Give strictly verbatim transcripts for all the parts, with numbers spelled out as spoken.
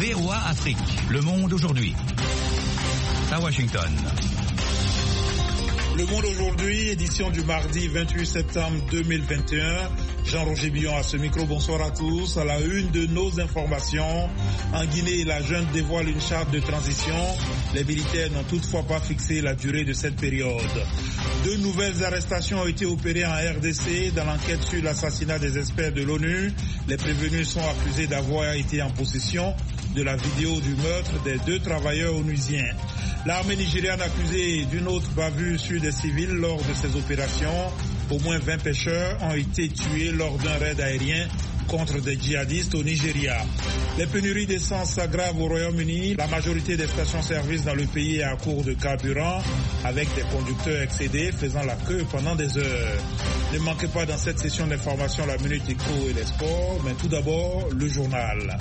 V O A Afrique. Le monde aujourd'hui. À Washington. Le Monde aujourd'hui, édition du mardi vingt-huit septembre deux mille vingt et un. Jean-Roger Billon à ce micro, bonsoir à tous. À la une de nos informations, en Guinée, la junte dévoile une charte de transition. Les militaires n'ont toutefois pas fixé la durée de cette période. Deux nouvelles arrestations ont été opérées en R D C dans l'enquête sur l'assassinat des experts de l'ONU. Les prévenus sont accusés d'avoir été en possession de la vidéo du meurtre des deux travailleurs onusiens. L'armée nigériane accusée d'une autre bavure sur des civils lors de ces opérations. Au moins vingt pêcheurs ont été tués lors d'un raid aérien contre des djihadistes au Nigeria. Les pénuries d'essence s'aggravent au Royaume-Uni. La majorité des stations-service dans le pays est à court de carburant, avec des conducteurs excédés faisant la queue pendant des heures. Ne manquez pas dans cette session d'information la Minute Éco et les sports, mais tout d'abord le journal.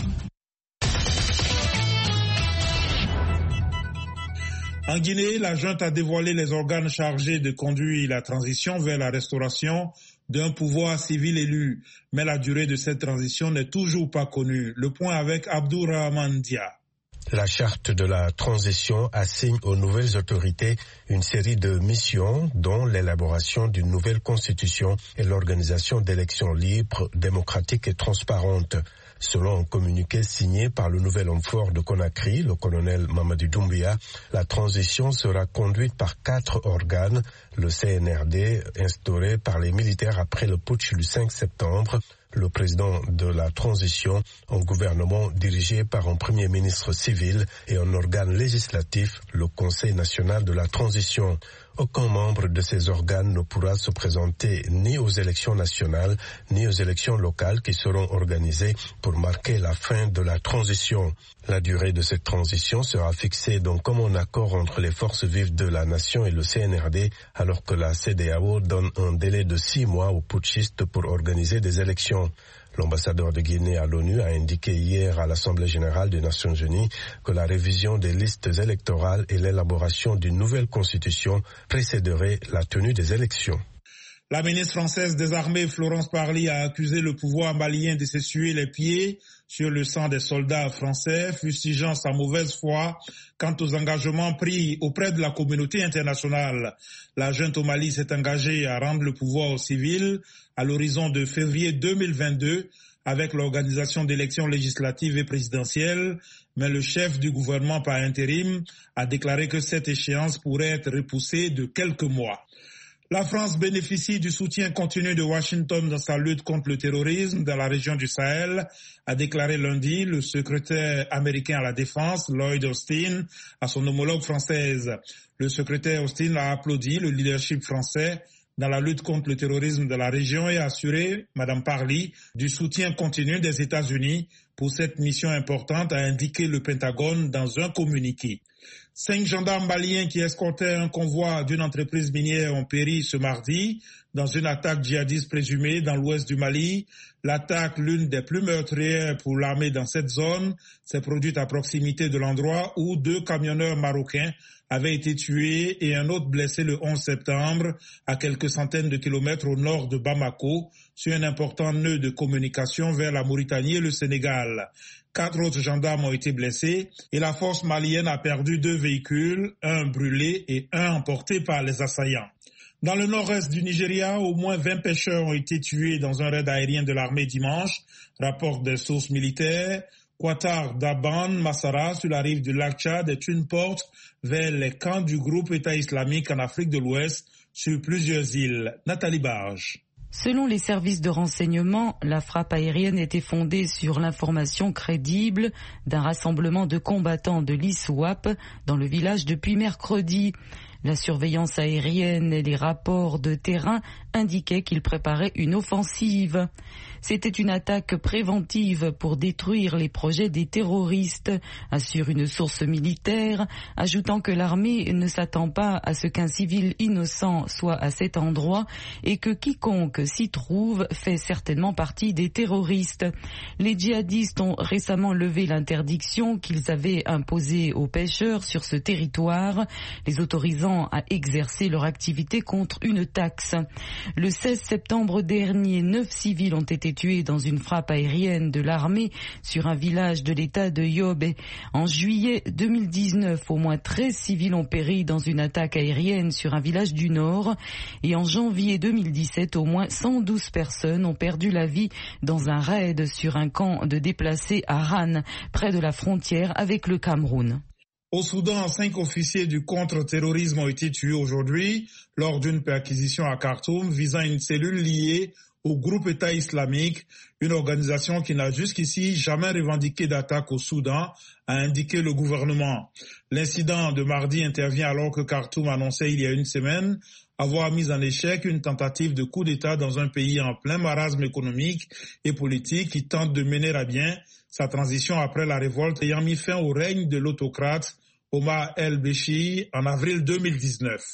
En Guinée, la junte a dévoilé les organes chargés de conduire la transition vers la restauration d'un pouvoir civil élu. Mais la durée de cette transition n'est toujours pas connue. Le point avec Abdourahmane Dia. La charte de la transition assigne aux nouvelles autorités une série de missions, dont l'élaboration d'une nouvelle constitution et l'organisation d'élections libres, démocratiques et transparentes. Selon un communiqué signé par le nouvel homme fort de Conakry, le colonel Mamadou Doumbia, la transition sera conduite par quatre organes, le C N R D, instauré par les militaires après le putsch du cinq septembre, le président de la transition, un gouvernement dirigé par un premier ministre civil et un organe législatif, le Conseil national de la transition. Aucun membre de ces organes ne pourra se présenter ni aux élections nationales ni aux élections locales qui seront organisées pour marquer la fin de la transition. La durée de cette transition sera fixée d'un commun accord entre les forces vives de la nation et le C N R D, alors que la C E D E A O donne un délai de six mois aux putschistes pour organiser des élections. L'ambassadeur de Guinée à l'ONU a indiqué hier à l'Assemblée générale des Nations unies que la révision des listes électorales et l'élaboration d'une nouvelle constitution précéderaient la tenue des élections. La ministre française des Armées, Florence Parly, a accusé le pouvoir malien de s'essuyer les pieds sur le sang des soldats français, fustigeant sa mauvaise foi quant aux engagements pris auprès de la communauté internationale. La junte au Mali s'est engagée à rendre le pouvoir aux civils à l'horizon de février deux mille vingt-deux avec l'organisation d'élections législatives et présidentielles, mais le chef du gouvernement par intérim a déclaré que cette échéance pourrait être repoussée de quelques mois. La France bénéficie du soutien continu de Washington dans sa lutte contre le terrorisme dans la région du Sahel, a déclaré lundi le secrétaire américain à la Défense, Lloyd Austin, à son homologue française. Le secrétaire Austin a applaudi le leadership français dans la lutte contre le terrorisme de la région et a assuré, Madame Parly, du soutien continu des États-Unis pour cette mission importante, a indiqué le Pentagone dans un communiqué. Cinq gendarmes maliens qui escortaient un convoi d'une entreprise minière ont péri ce mardi dans une attaque djihadiste présumée dans l'ouest du Mali. L'attaque, l'une des plus meurtrières pour l'armée dans cette zone, s'est produite à proximité de l'endroit où deux camionneurs marocains avaient été tués et un autre blessé le onze septembre à quelques centaines de kilomètres au nord de Bamako, sur un important nœud de communication vers la Mauritanie et le Sénégal. Quatre autres gendarmes ont été blessés et la force malienne a perdu deux véhicules, un brûlé et un emporté par les assaillants. Dans le nord-est du Nigeria, au moins vingt pêcheurs ont été tués dans un raid aérien de l'armée dimanche, rapportent des sources militaires. Qatar Daban Massara, sur la rive du lac Tchad, est une porte vers les camps du groupe État islamique en Afrique de l'Ouest sur plusieurs îles. Nathalie Barge. Selon les services de renseignement, la frappe aérienne était fondée sur l'information crédible d'un rassemblement de combattants de l'I S W A P dans le village depuis mercredi. La surveillance aérienne et les rapports de terrain indiquaient qu'ils préparaient une offensive. C'était une attaque préventive pour détruire les projets des terroristes, assure une source militaire, ajoutant que l'armée ne s'attend pas à ce qu'un civil innocent soit à cet endroit et que quiconque s'y trouve fait certainement partie des terroristes. Les djihadistes ont récemment levé l'interdiction qu'ils avaient imposée aux pêcheurs sur ce territoire, les autorisant à exercer leur activité contre une taxe. Le seize septembre dernier, neuf civils ont été tués dans une frappe aérienne de l'armée sur un village de l'état de Yobe. En juillet deux mille dix-neuf, au moins treize civils ont péri dans une attaque aérienne sur un village du Nord. Et en janvier deux mille dix-sept, au moins cent douze personnes ont perdu la vie dans un raid sur un camp de déplacés à Han, près de la frontière avec le Cameroun. Au Soudan, cinq officiers du contre-terrorisme ont été tués aujourd'hui lors d'une perquisition à Khartoum visant une cellule liée au groupe État islamique, une organisation qui n'a jusqu'ici jamais revendiqué d'attaque au Soudan, a indiqué le gouvernement. L'incident de mardi intervient alors que Khartoum annonçait il y a une semaine avoir mis en échec une tentative de coup d'État dans un pays en plein marasme économique et politique qui tente de mener à bien sa transition après la révolte ayant mis fin au règne de l'autocrate Omar el-Béchir en avril deux mille dix-neuf.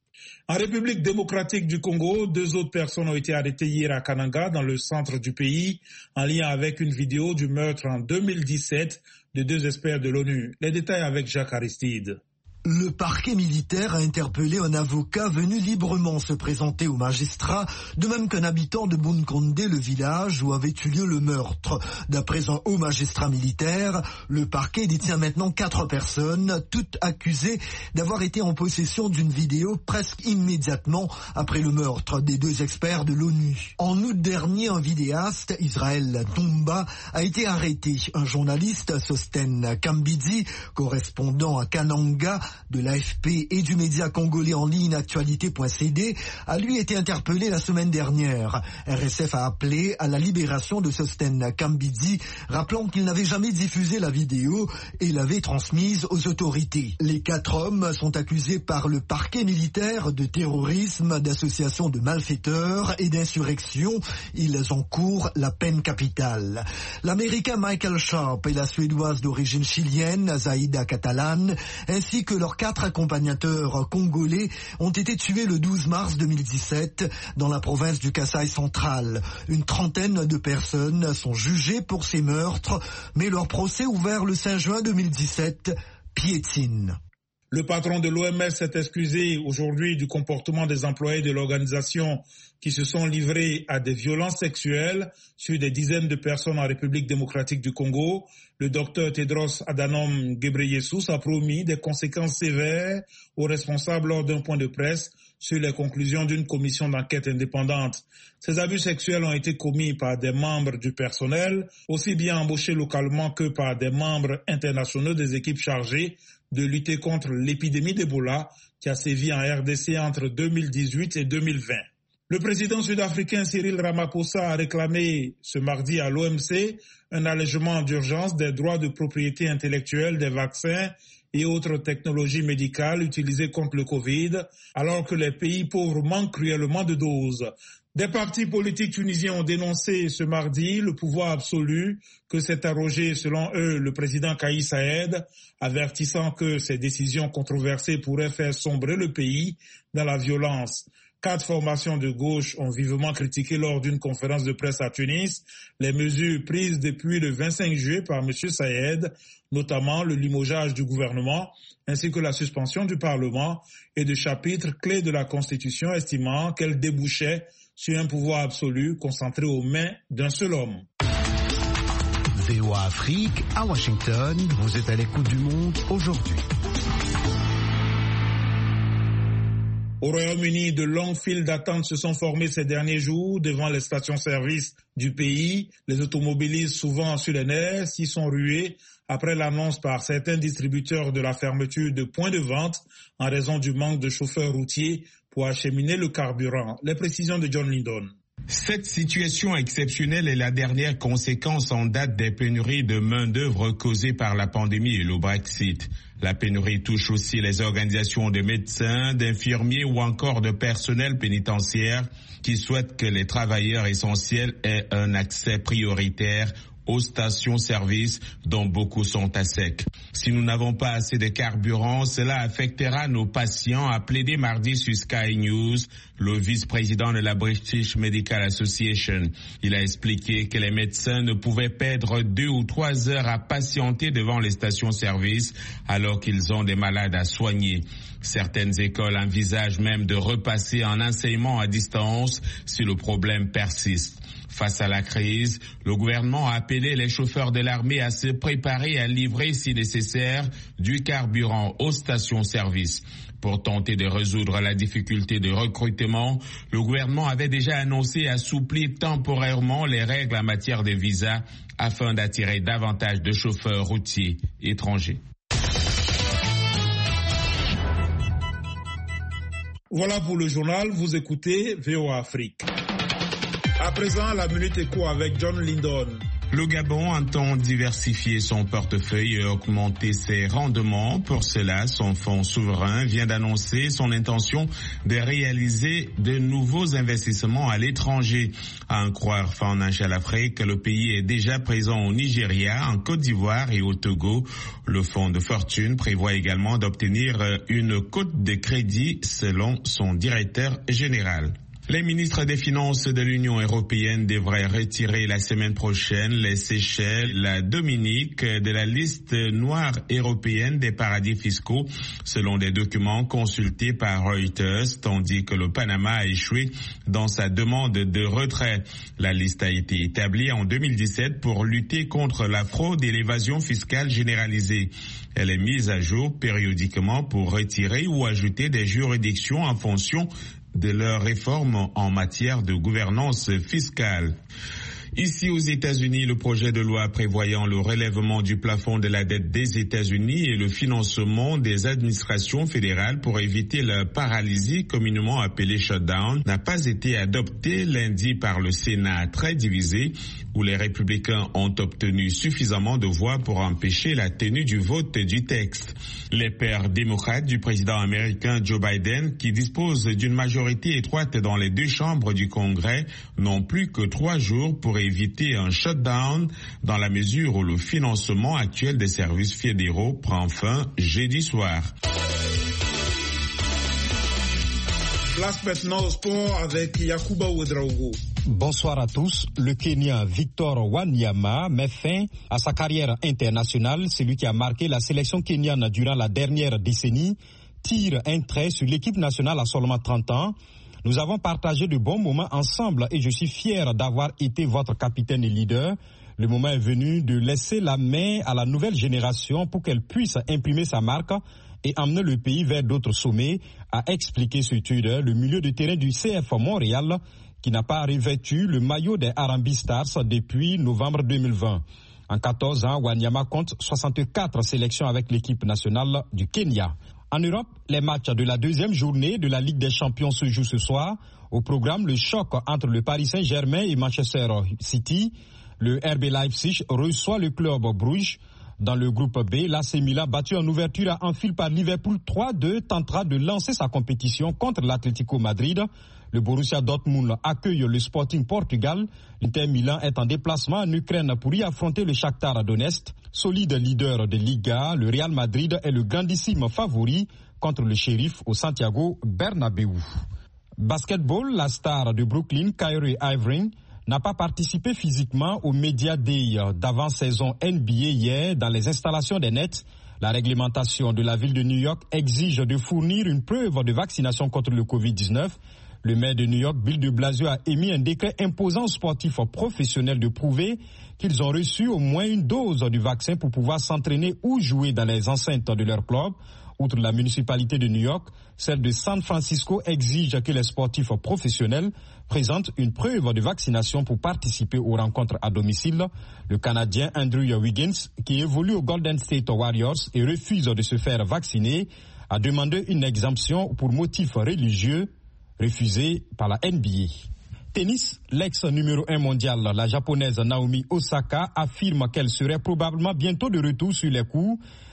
En République démocratique du Congo, deux autres personnes ont été arrêtées hier à Kananga, dans le centre du pays, en lien avec une vidéo du meurtre en deux mille dix-sept de deux experts de l'ONU. Les détails avec Jacques Aristide. Le parquet militaire a interpellé un avocat venu librement se présenter au magistrat, de même qu'un habitant de Bunkonde, le village où avait eu lieu le meurtre. D'après un haut magistrat militaire, le parquet détient maintenant quatre personnes, toutes accusées d'avoir été en possession d'une vidéo presque immédiatement après le meurtre des deux experts de l'ONU. En août dernier, un vidéaste, Israël Toumba, a été arrêté. Un journaliste, Sosten Kambidzi, correspondant à Kananga, de l'A F P et du média congolais en ligne actualité point c d, a lui été interpellé la semaine dernière. R S F a appelé à la libération de Sosten Kambidzi, rappelant qu'il n'avait jamais diffusé la vidéo et l'avait transmise aux autorités. Les quatre hommes sont accusés par le parquet militaire de terrorisme, d'association de malfaiteurs et d'insurrection. Ils encourent la peine capitale. L'Américain Michael Sharp et la Suédoise d'origine chilienne Zaida Catalan, ainsi que leurs quatre accompagnateurs congolais ont été tués le douze mars deux mille dix-sept dans la province du Kasaï central. Une trentaine de personnes sont jugées pour ces meurtres, mais leur procès ouvert le cinq juin deux mille dix-sept piétine. Le patron de l'O M S s'est excusé aujourd'hui du comportement des employés de l'organisation qui se sont livrés à des violences sexuelles sur des dizaines de personnes en République démocratique du Congo. Le docteur Tedros Adhanom Ghebreyesus a promis des conséquences sévères aux responsables lors d'un point de presse sur les conclusions d'une commission d'enquête indépendante. Ces abus sexuels ont été commis par des membres du personnel, aussi bien embauchés localement que par des membres internationaux des équipes chargées de lutter contre l'épidémie d'Ebola qui a sévi en R D C entre deux mille dix-huit et deux mille vingt. Le président sud-africain Cyril Ramaphosa a réclamé ce mardi à l'O M C un allègement d'urgence des droits de propriété intellectuelle des vaccins et autres technologies médicales utilisées contre le Covid, alors que les pays pauvres manquent cruellement de doses. Des partis politiques tunisiens ont dénoncé ce mardi le pouvoir absolu que s'est arrogé, selon eux, le président Kais Saied, avertissant que ces décisions controversées pourraient faire sombrer le pays dans la violence. Quatre formations de gauche ont vivement critiqué lors d'une conférence de presse à Tunis les mesures prises depuis le vingt-cinq juillet par M. Saied, notamment le limogeage du gouvernement, ainsi que la suspension du Parlement et de chapitres clés de la Constitution, estimant qu'elle débouchait sur un pouvoir absolu concentré aux mains d'un seul homme. V O A Afrique, à Washington, vous êtes à l'écoute du monde aujourd'hui. Au Royaume-Uni, de longues files d'attente se sont formées ces derniers jours devant les stations-service du pays. Les automobilistes, souvent sur les nerfs, s'y sont rués après l'annonce par certains distributeurs de la fermeture de points de vente en raison du manque de chauffeurs routiers pour acheminer le carburant. Les précisions de John Lindon. Cette situation exceptionnelle est la dernière conséquence en date des pénuries de main-d'œuvre causées par la pandémie et le Brexit. La pénurie touche aussi les organisations de médecins, d'infirmiers ou encore de personnel pénitentiaire qui souhaitent que les travailleurs essentiels aient un accès prioritaire aux stations-service dont beaucoup sont à sec. Si nous n'avons pas assez de carburant, cela affectera nos patients, a plaidé mardi sur Sky News le vice-président de la British Medical Association. Il a expliqué que les médecins ne pouvaient perdre deux ou trois heures à patienter devant les stations-service alors qu'ils ont des malades à soigner. Certaines écoles envisagent même de repasser en enseignement à distance si le problème persiste. Face à la crise, le gouvernement a appelé les chauffeurs de l'armée à se préparer à livrer, si nécessaire, du carburant aux stations-service. Pour tenter de résoudre la difficulté de recrutement, le gouvernement avait déjà annoncé assouplir temporairement les règles en matière de visa afin d'attirer davantage de chauffeurs routiers étrangers. Voilà pour le journal, vous écoutez V O A Afrique. À présent, la Minute Éco avec John Lindon. Le Gabon entend diversifier son portefeuille et augmenter ses rendements. Pour cela, son fonds souverain vient d'annoncer son intention de réaliser de nouveaux investissements à l'étranger. À en croire Financial Afrique, le pays est déjà présent au Nigeria, en Côte d'Ivoire et au Togo. Le fonds de fortune prévoit également d'obtenir une cote de crédit selon son directeur général. Les ministres des Finances de l'Union européenne devraient retirer la semaine prochaine les Seychelles, la Dominique de la liste noire européenne des paradis fiscaux, selon des documents consultés par Reuters, tandis que le Panama a échoué dans sa demande de retrait. La liste a été établie en deux mille dix-sept pour lutter contre la fraude et l'évasion fiscale généralisée. Elle est mise à jour périodiquement pour retirer ou ajouter des juridictions en fonction de leurs réformes en matière de gouvernance fiscale. Ici aux États-Unis, le projet de loi prévoyant le relèvement du plafond de la dette des États-Unis et le financement des administrations fédérales pour éviter la paralysie communément appelée shutdown n'a pas été adopté lundi par le Sénat très divisé, où les républicains ont obtenu suffisamment de voix pour empêcher la tenue du vote du texte. Les pairs démocrates du président américain Joe Biden, qui dispose d'une majorité étroite dans les deux chambres du Congrès, n'ont plus que trois jours pour éviter un shutdown dans la mesure où le financement actuel des services fédéraux prend fin jeudi soir. Place maintenant au sport avec Yakuba Ouedraogo. Bonsoir à tous. Le Kenyan Victor Wanyama met fin à sa carrière internationale. Celui qui a marqué la sélection kenyane durant la dernière décennie tire un trait sur l'équipe nationale à seulement trente ans. Nous avons partagé de bons moments ensemble et je suis fier d'avoir été votre capitaine et leader. Le moment est venu de laisser la main à la nouvelle génération pour qu'elle puisse imprimer sa marque et emmener le pays vers d'autres sommets, a expliqué sur Twitter le milieu de terrain du C F Montréal qui n'a pas revêtu le maillot des Harambee Stars depuis novembre deux mille vingt. En quatorze ans, Wanyama compte soixante-quatre sélections avec l'équipe nationale du Kenya. En Europe, les matchs de la deuxième journée de la Ligue des Champions se jouent ce soir. Au programme, le choc entre le Paris Saint-Germain et Manchester City. Le R B Leipzig reçoit le club Bruges. Dans le groupe B, l'A C Milan, battu en ouverture à Anfield par Liverpool trois deux, tentera de lancer sa compétition contre l'Atlético Madrid. Le Borussia Dortmund accueille le Sporting Portugal. L'Inter Milan est en déplacement en Ukraine pour y affronter le Shakhtar Donetsk. Solide leader de Liga, le Real Madrid est le grandissime favori contre le Sheriff au Santiago Bernabéu. Basketball, la star de Brooklyn, Kyrie Irving, n'a pas participé physiquement au Media Day d'avant-saison N B A hier dans les installations des Nets. La réglementation de la ville de New York exige de fournir une preuve de vaccination contre le covid dix-neuf. Le maire de New York, Bill de Blasio, a émis un décret imposant aux sportifs professionnels de prouver qu'ils ont reçu au moins une dose du vaccin pour pouvoir s'entraîner ou jouer dans les enceintes de leur club. Outre la municipalité de New York, celle de San Francisco exige que les sportifs professionnels présentent une preuve de vaccination pour participer aux rencontres à domicile. Le Canadien Andrew Wiggins, qui évolue aux Golden State Warriors et refuse de se faire vacciner, a demandé une exemption pour motifs religieux refusée par la N B A. Tennis, l'ex numéro un mondial, la japonaise Naomi Osaka, affirme qu'elle serait probablement bientôt de retour sur les cours.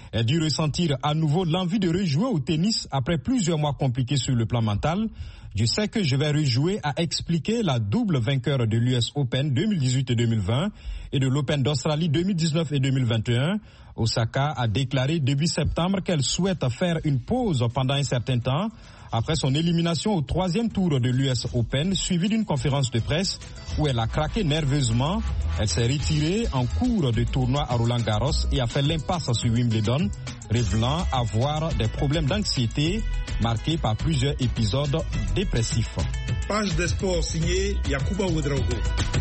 a dû ressentir à nouveau l'envie de rejouer au tennis après plusieurs mois compliqués sur le plan mental. Je sais que je vais rejouer, a expliqué la double vainqueur de l'U S Open deux mille dix-huit et deux mille vingt et de l'Open d'Australie deux mille dix-neuf et deux mille vingt et un. Osaka a déclaré début septembre qu'elle souhaite faire une pause pendant un certain temps après son élimination au troisième tour de l'U S Open, suivie d'une conférence de presse où elle a craqué nerveusement. Elle s'est retirée en cours de tournoi à Roland-Garros et a fait l'impasse sur Wimbledon, révélant avoir des problèmes d'anxiété marqués par plusieurs épisodes dépressifs. Page des sports signée Yacouba Ouedraogo.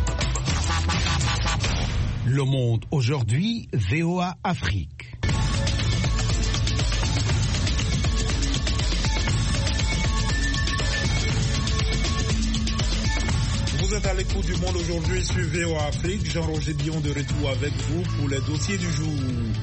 Le Monde aujourd'hui, V O A Afrique. Vous êtes à l'écoute du Monde aujourd'hui sur V O A Afrique. Jean-Roger Dion de retour avec vous pour les dossiers du jour.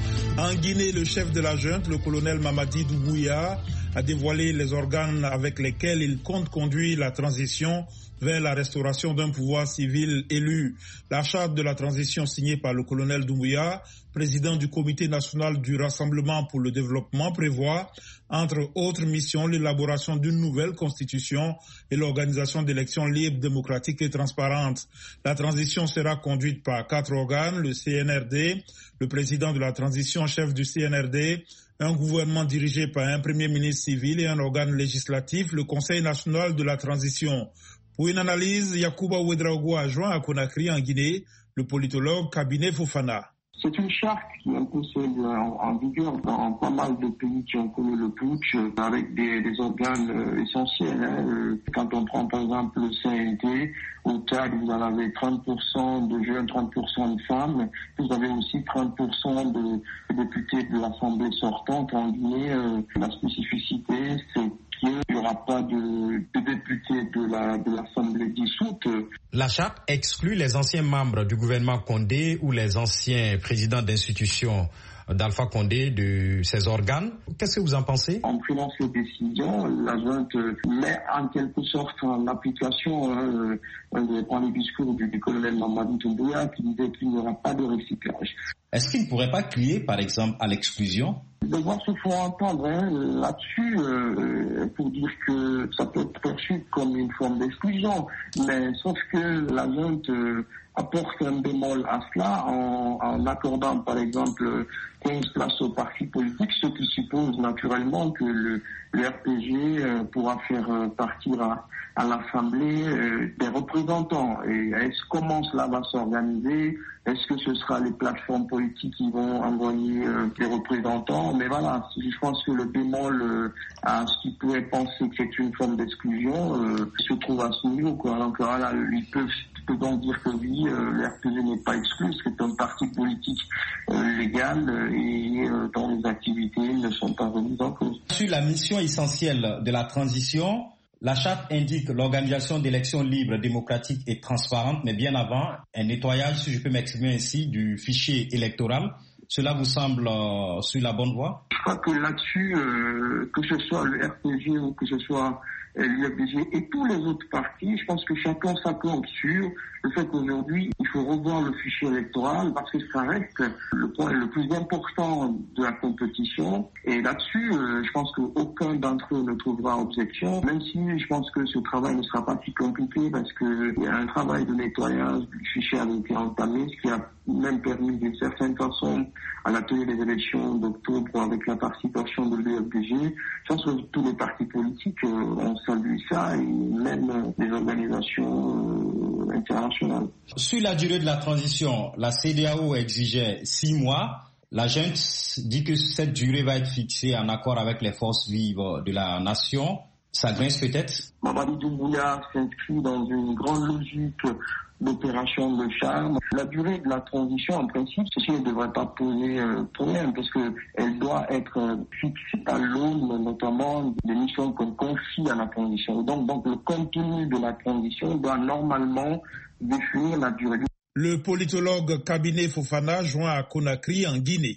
En Guinée, le chef de la junte, le colonel Mamadi Doumbouya, a dévoilé les organes avec lesquels il compte conduire la transition vers la restauration d'un pouvoir civil élu. La charte de la transition signée par le colonel Doumbouya, président du Comité national du Rassemblement pour le développement, prévoit, entre autres missions, l'élaboration d'une nouvelle constitution et l'organisation d'élections libres, démocratiques et transparentes. La transition sera conduite par quatre organes, le C N R D, le président de la transition, chef du C N R D, un gouvernement dirigé par un premier ministre civil et un organe législatif, le Conseil national de la transition. Pour une analyse, Yacouba Ouedraogo a joint à Conakry en Guinée le politologue Kabiné Fofana. C'est une charte qui est un peu celle en, en vigueur dans pas mal de pays qui ont connu le putsch, avec des, des organes euh, essentiels. Hein. Quand on prend par exemple le C N D, au Tchad, vous en avez trente pour cent de jeunes, trente pour cent de femmes. Vous avez aussi trente pour cent de députés de l'Assemblée sortante. En Guinée, euh, la spécificité, c'est qu'il n'y aura pas de, de députés de, la, de l'Assemblée dissoute. La charte exclut les anciens membres du gouvernement Condé ou les anciens présidents d'institutions d'Alpha Condé de ces organes. Qu'est-ce que vous en pensez? En prenant ces décisions, la junte met en quelque sorte en application euh, le discours du, du colonel Mamadi Doumbouya qui disait qu'il n'y aura pas de recyclage. Est-ce qu'il ne pourrait pas crier, par exemple, à l'exclusion? Les voix se font entendre hein, là-dessus euh, pour dire que ça peut être perçu comme une forme d'exclusion, mais sauf que la junte euh, apporte un bémol à cela en, en accordant par exemple quinze places aux partis politiques, ce qui suppose naturellement que le, le R P G euh, pourra faire euh, partir à, à l'Assemblée euh, des représentants. Et est-ce comment cela va s'organiser? Est-ce que ce sera les plateformes politiques qui vont envoyer euh, des représentants? Mais voilà, je pense que le bémol euh, à ce qui pourrait penser que c'est une forme d'exclusion euh, se trouve à ce niveau, quoi. Donc là, ils peuvent, peuvent donc dire que oui, euh, le R P G n'est pas exclu, parce que c'est un parti politique euh, légal euh, et euh, dont les activités ne sont pas remises en cause. Sur la mission essentielle de la transition, la charte indique l'organisation d'élections libres, démocratiques et transparentes, mais bien avant, un nettoyage, si je peux m'exprimer ainsi, du fichier électoral. Cela vous semble euh, sur la bonne voie? Je crois que là-dessus, euh, que ce soit le R P G ou que ce soit euh, l'U F D G et tous les autres partis, je pense que chacun s'accorde sur le fait qu'aujourd'hui, il faut revoir le fichier électoral parce que ça reste le point le plus important de la compétition. Et là-dessus, euh, je pense qu'aucun d'entre eux ne trouvera objection, même si je pense que ce travail ne sera pas si compliqué parce qu'il y a un travail de nettoyage du fichier avait été entamé, ce qui a même permis d'une certaine façon à la tenue des élections d'octobre avec la participation de l'U F D G. Je pense que tous les partis politiques euh, ont salué ça et même euh, les organisations euh, internationales. Sur la durée de la transition, la C E D E A O exigeait six mois. La junte dit que cette durée va être fixée en accord avec les forces vives de la nation. Ça grince peut-être? Mamadi Doumbouya s'inscrit dans une grande logique d'opération de charme. La durée de la transition, en principe, ceci ne devrait pas poser euh, problème parce qu'elle doit être euh, fixée à l'aune notamment des missions qu'on confie à la transition. Donc, donc le contenu de la transition doit normalement définir la durée. Le politologue Kabiné Fofana joint à Conakry en Guinée.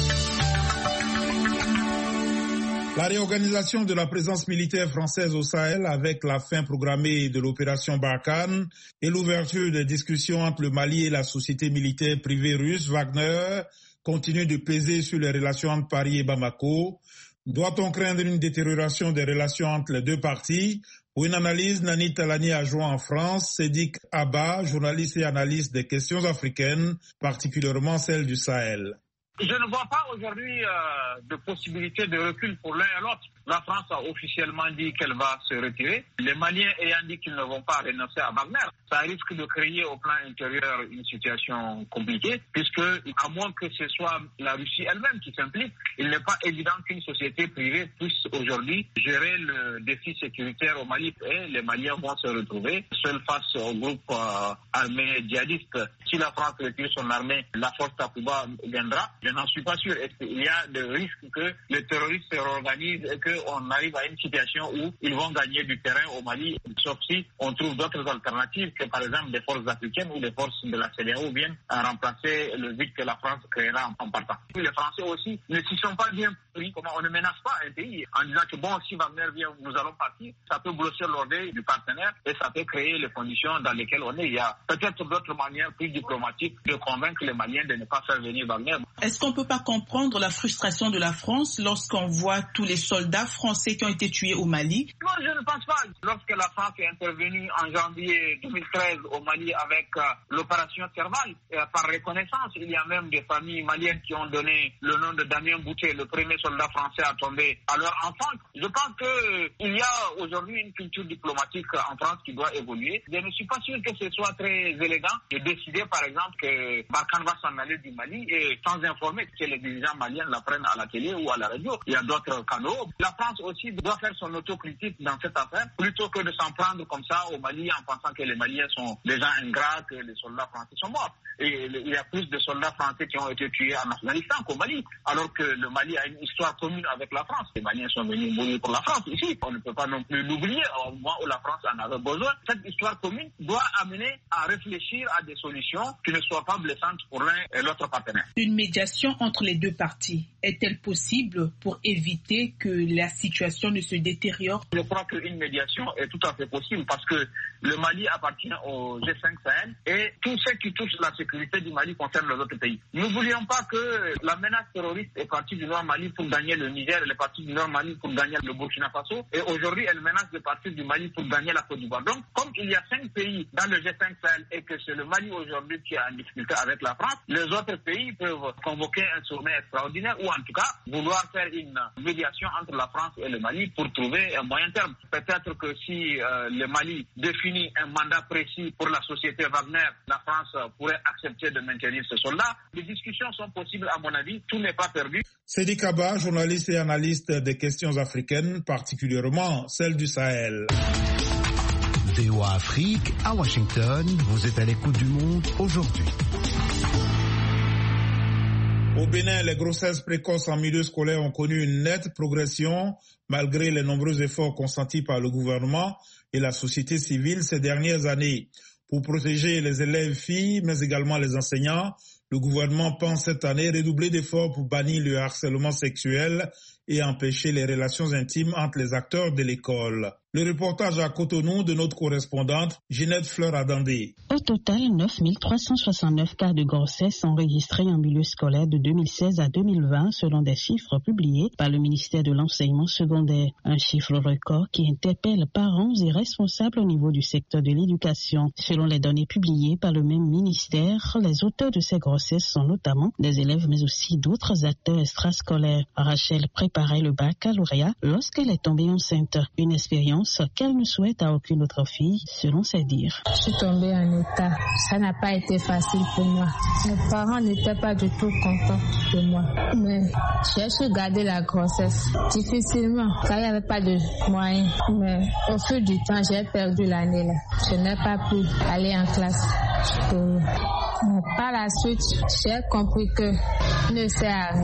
La réorganisation de la présence militaire française au Sahel avec la fin programmée de l'opération Barkhane et l'ouverture des discussions entre le Mali et la société militaire privée russe Wagner continue de peser sur les relations entre Paris et Bamako. Doit-on craindre une détérioration des relations entre les deux parties? Pour une analyse, Nani Talani a joué en France, Sédik Abba, journaliste et analyste des questions africaines, particulièrement celles du Sahel. Je ne vois pas aujourd'hui euh, de possibilité de recul pour l'un et l'autre. La France a officiellement dit qu'elle va se retirer. Les Maliens ayant dit qu'ils ne vont pas renoncer à Wagner, ça risque de créer au plan intérieur une situation compliquée, puisque à moins que ce soit la Russie elle-même qui s'implique, il n'est pas évident qu'une société privée puisse aujourd'hui gérer le défi sécuritaire au Mali. Et les Maliens vont se retrouver seuls face au groupe euh, armé djihadiste. Si la France retire son armée, la force Takuba viendra. Je n'en suis pas sûr. Il y a des risques que les terroristes se réorganisent et qu'on arrive à une situation où ils vont gagner du terrain au Mali, sauf si on trouve d'autres alternatives que par exemple des forces africaines ou des forces de la C D A O viennent à remplacer le vide que la France créera en partant. Les Français aussi ne s'y sont pas bien pris. Comment on ne menace pas un pays en disant que bon, si Wagner vient, nous allons partir. Ça peut bloquer l'ordre du partenaire et ça peut créer les conditions dans lesquelles on est. Il y a peut-être d'autres manières plus diplomatiques de convaincre les Maliens de ne pas faire venir Wagner. Est-ce qu'on ne peut pas comprendre la frustration de la France lorsqu'on voit tous les soldats français qui ont été tués au Mali? Non, je ne pense pas. Lorsque la France est intervenue en janvier deux mille treize au Mali avec euh, l'opération Serval, euh, par reconnaissance, il y a même des familles maliennes qui ont donné le nom de Damien Boutet, le premier soldat français à tomber à leur enfant. Je pense qu'il y a aujourd'hui une culture diplomatique en France qui doit évoluer. Je ne suis pas sûr que ce soit très élégant de décider, par exemple, que Barkhane va s'en aller du Mali et sans informer que les dirigeants maliens l'apprennent à la télé ou à la radio. Il y a d'autres canaux. La France aussi doit faire son autocritique dans cette affaire plutôt que de s'en prendre comme ça au Mali en pensant que les Maliens sont des gens ingrats, que les soldats français sont morts. Et il y a plus de soldats français qui ont été tués en Afghanistan qu'au Mali, alors que le Mali a une histoire commune avec la France. Les Maliens sont venus mourir pour la France ici. On ne peut pas non plus l'oublier au moment où la France en avait besoin. Cette histoire commune doit amener à réfléchir à des solutions qui ne soient pas blessantes pour l'un et l'autre partenaire. Une médiation entre les deux parties est-elle possible pour éviter que la situation ne se détériore? Je crois qu'une médiation est tout à fait possible parce que le Mali appartient au G cinq Sahel et tout ce qui touche la sécurité du Mali concerne les autres pays. N'oublions pas que la menace terroriste est partie du Nord Mali pour gagner le Niger, elle est partie du Nord Mali pour gagner le Burkina Faso et aujourd'hui elle menace de partir du Mali pour gagner la Côte d'Ivoire. Donc comme il y a cinq pays dans le G cinq Sahel et que c'est le Mali aujourd'hui qui est en difficulté avec la France, les autres pays peuvent convoquer un sommet extraordinaire ou en tout cas vouloir faire une médiation entre la France et le Mali pour trouver un moyen terme. Peut-être que si euh, le Mali définit un mandat précis pour la société Wagner, la France pourrait accepter de maintenir ce soldat. Les discussions sont possibles à mon avis, tout n'est pas perdu. Sédik Abba, journaliste et analyste des questions africaines, particulièrement celles du Sahel. V O A Afrique, à Washington, vous êtes à l'écoute du monde aujourd'hui. Au Bénin, les grossesses précoces en milieu scolaire ont connu une nette progression malgré les nombreux efforts consentis par le gouvernement et la société civile ces dernières années. Pour protéger les élèves filles, mais également les enseignants, le gouvernement pense cette année redoubler d'efforts pour bannir le harcèlement sexuel et empêcher les relations intimes entre les acteurs de l'école. Le reportage à Cotonou de notre correspondante Ginette Fleur-Adandé. Au total, neuf mille trois cent soixante-neuf cas de grossesse enregistrés en milieu scolaire de deux mille seize à deux mille vingt selon des chiffres publiés par le ministère de l'enseignement secondaire. Un chiffre record qui interpelle parents et responsables au niveau du secteur de l'éducation. Selon les données publiées par le même ministère, les auteurs de ces grossesses sont notamment des élèves mais aussi d'autres acteurs extrascolaires. Rachel préparait le baccalauréat lorsqu'elle est tombée enceinte. Une expérience qu'elle ne souhaite à aucune autre fille, selon ses dires. Je suis tombée en état. Ça n'a pas été facile pour moi. Mes parents n'étaient pas du tout contents de moi. Mais j'ai su garder la grossesse difficilement, car il n'y avait pas de moyens. Mais au fil du temps, j'ai perdu l'année là. Je n'ai pas pu aller en classe. Et par la suite, j'ai compris que ne sert à rien.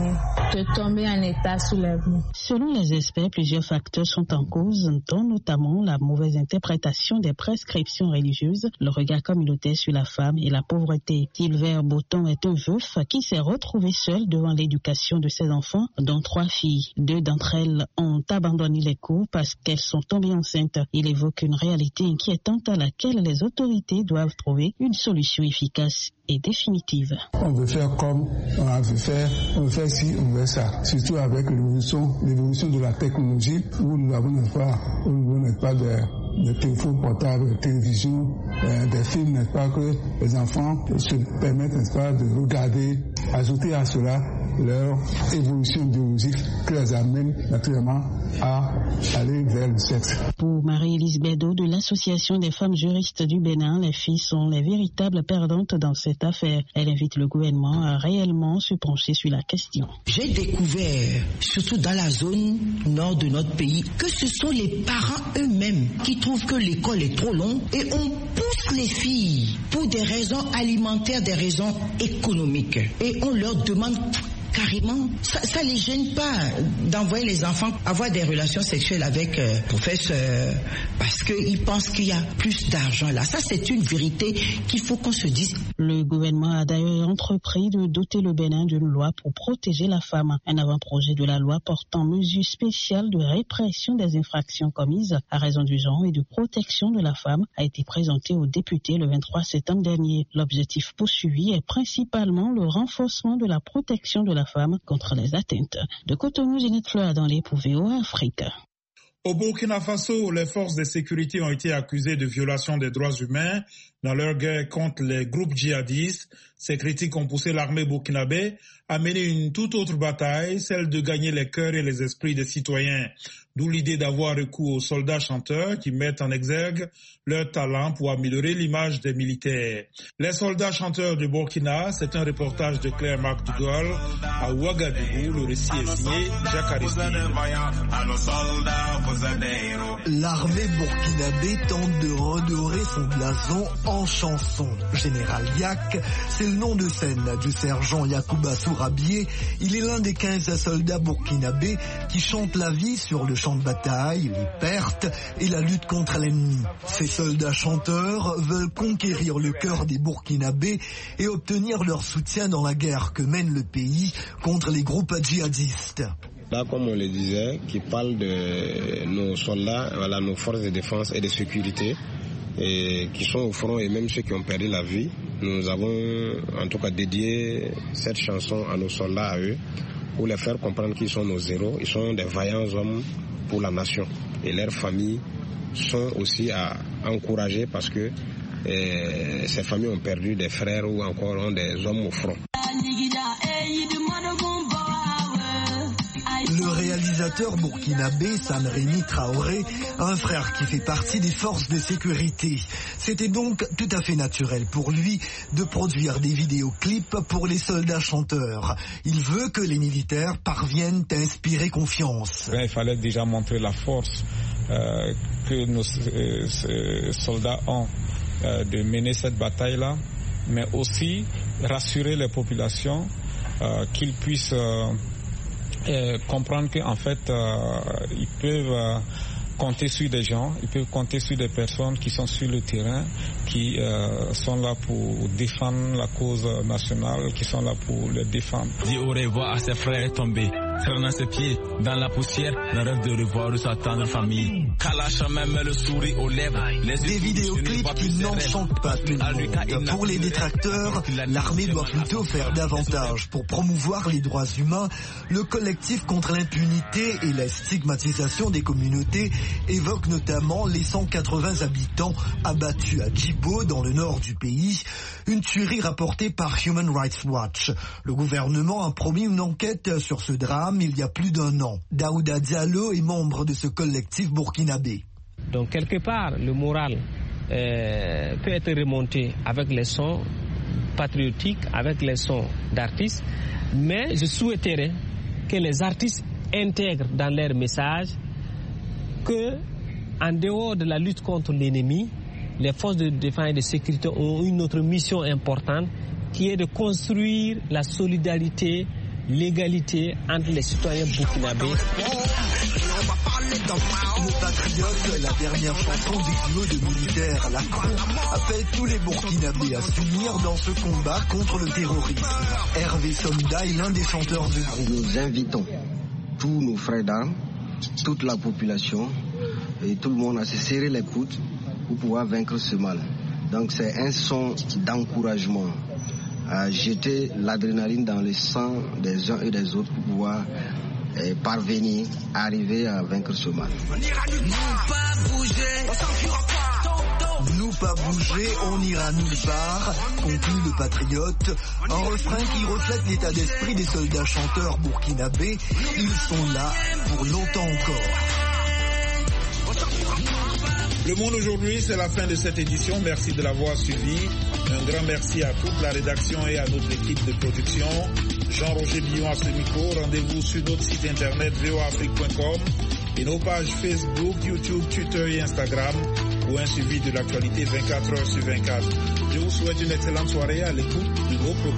de tomber en état soulèvement. Selon les experts, plusieurs facteurs sont en cause, dont notamment la mauvaise interprétation des prescriptions religieuses, le regard communautaire sur la femme et la pauvreté. Gilbert Botton est un veuf qui s'est retrouvé seul devant l'éducation de ses enfants, dont trois filles. Deux d'entre elles ont abandonné les cours parce qu'elles sont tombées enceintes. Il évoque une réalité inquiétante à laquelle les autorités doivent trouver une solution efficace et définitive. On veut faire comme on veut faire, on veut faire ci, on veut ça. Surtout avec l'évolution, l'évolution de la technologie où nous n'avons pas, où nous n'avons pas de, de téléphones portables, de télévision, euh, des films, n'est-ce pas, que les enfants se permettent, n'est-ce pas, de regarder, ajouter à cela leur évolution biologique qui les amène naturellement à aller vers le sexe. Pour Marie-Élise Bédot de l'Association des femmes juristes du Bénin, les filles sont les véritables perdantes dans cette affaire. Elle invite le gouvernement à réellement se pencher sur la question. J'ai découvert, surtout dans la zone nord de notre pays, que ce sont les parents eux-mêmes qui trouvent que l'école est trop longue et on pousse les filles pour des raisons alimentaires, des raisons économiques. Et on leur demande carrément, ça ne les gêne pas d'envoyer les enfants avoir des relations sexuelles avec euh, professeurs parce qu'ils pensent qu'il y a plus d'argent là. Ça, c'est une vérité qu'il faut qu'on se dise. Le gouvernement a d'ailleurs entrepris de doter le Bénin d'une loi pour protéger la femme. Un avant-projet de la loi portant mesures spéciales de répression des infractions commises à raison du genre et de protection de la femme a été présenté aux députés le vingt-trois septembre dernier. L'objectif poursuivi est principalement le renforcement de la protection de la femme contre les atteintes. De Cotonou, Ginette Fleur dans les pour V O A Afrique. Au Burkina Faso, les forces de sécurité ont été accusées de violation des droits humains dans leur guerre contre les groupes djihadistes. Ces critiques ont poussé l'armée burkinabé à mener une toute autre bataille, celle de gagner les cœurs et les esprits des citoyens. D'où l'idée d'avoir recours aux soldats chanteurs qui mettent en exergue leur talent pour améliorer l'image des militaires. Les soldats chanteurs du Burkina, c'est un reportage de Claire MacDougall à Ouagadougou. Le récit est signé Jacques Aristide. L'armée burkinabé tente de redorer son blason en chanson. Général Yak, c'est le nom de scène du sergent Yacouba Sourabié. Il est l'un des quinze soldats burkinabés qui chantent la vie sur le champ de bataille, les pertes et la lutte contre l'ennemi. Ces soldats chanteurs veulent conquérir le cœur des Burkinabés et obtenir leur soutien dans la guerre que mène le pays contre les groupes djihadistes. Là, comme on le disait, qui parle de nos soldats, voilà, nos forces de défense et de sécurité, et qui sont au front et même ceux qui ont perdu la vie. Nous avons en tout cas dédié cette chanson à nos soldats, à eux, pour les faire comprendre qu'ils sont nos héros. Ils sont des vaillants hommes pour la nation. Et leurs familles sont aussi à encourager parce que eh, ces familles ont perdu des frères ou encore ont des hommes au front. Le réalisateur burkinabé Sam Rémi Traoré a un frère qui fait partie des forces de sécurité. C'était donc tout à fait naturel pour lui de produire des vidéoclips pour les soldats chanteurs. Il veut que les militaires parviennent à inspirer confiance. Il fallait déjà montrer la force euh, que nos euh, soldats ont euh, de mener cette bataille-là, mais aussi rassurer les populations euh, qu'ils puissent euh, Et comprendre qu'en fait, euh, ils peuvent euh, compter sur des gens, ils peuvent compter sur des personnes qui sont sur le terrain, qui euh, sont là pour défendre la cause nationale, qui sont là pour le défendre. Dit au revoir à ses frères tombés, traînant ses pieds dans la poussière, le rêve de revoir sa tendre famille. Kalash même le sourire aux lèvres. Des vidéoclips qui n'enchantent pas tout le monde. Pour les détracteurs, l'armée doit plutôt faire davantage pour promouvoir les droits humains. Le collectif contre l'impunité et la stigmatisation des communautés évoque notamment les cent quatre-vingts habitants abattus à Djibo, dans le nord du pays, une tuerie rapportée par Human Rights Watch. Le gouvernement a promis une enquête sur ce drame il y a plus d'un an. Daouda Diallo est membre de ce collectif burkinabé. Donc quelque part, le moral euh, peut être remonté avec les sons patriotiques, avec les sons d'artistes, mais je souhaiterais que les artistes intègrent dans leur message que, en dehors de la lutte contre l'ennemi, les forces de défense et de sécurité ont une autre mission importante qui est de construire la solidarité l'égalité entre les citoyens burkinabés. Le Patriote, la dernière chanson des duos de militaires Lacron, appelle tous les Burkinabés à s'unir dans ce combat contre le terrorisme. Hervé Sonda est l'un des chanteurs du groupe. Nous invitons tous nos frères d'armes, toute la population et tout le monde à se serrer les coudes pour pouvoir vaincre ce mal. Donc c'est un son d'encouragement à jeter l'adrénaline dans le sang des uns et des autres pour pouvoir eh, parvenir à arriver à vaincre ce mal. Nous pas bouger, on ira nulle part, conclut le Patriote, un refrain qui reflète l'état d'esprit des soldats chanteurs burkinabés. Ils sont là pour longtemps encore. Le Monde aujourd'hui, c'est la fin de cette édition. Merci de l'avoir suivi. Un grand merci à toute la rédaction et à notre équipe de production. Jean-Roger Billon à ce micro. Rendez-vous sur notre site internet v o a afrique point com et nos pages Facebook, YouTube, Twitter et Instagram pour un suivi de l'actualité vingt-quatre heures sur vingt-quatre. Je vous souhaite une excellente soirée à l'écoute de nos programmes.